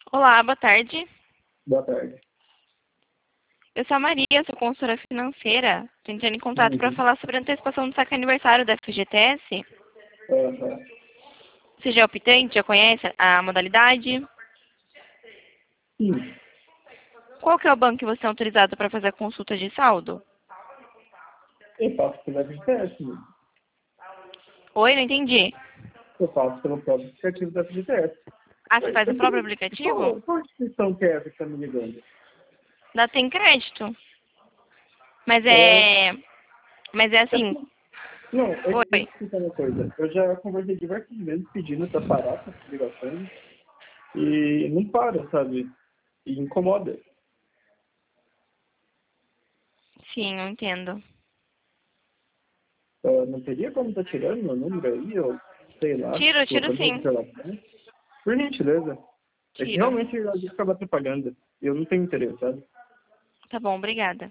Olá, boa tarde. Boa tarde. Eu sou a Maria, sou consultora financeira. Estou entrando em contato para Uhum. falar sobre a antecipação do saque aniversário da FGTS. Aham. Você já é optante? Já conhece a modalidade? Sim, Qual que é o banco que você é autorizado para fazer a consulta de saldo? eu faço pelo FGTS, né? Oi, não entendi. Eu faço pelo próprio aplicativo da FGTS. Ah, você Oi, faz o eu próprio queria... aplicativo? Qual instituição que é essa que está me ligando? Dá tem crédito. Mas É, é... Mas é é assim... porque- não, deixa eu Oi. explicar uma coisa. Eu já conversei diversas vezes pedindo para parar essas ligações e não para, sabe? E incomoda. Sim, eu entendo. Não teria como estar tirando meu número aí, ou sei lá, Tiro colocando sim. observação? Por gentileza. É que Tiro. realmente a gente acaba atrapalhando. E eu não tenho interesse, sabe? Tá bom, obrigada.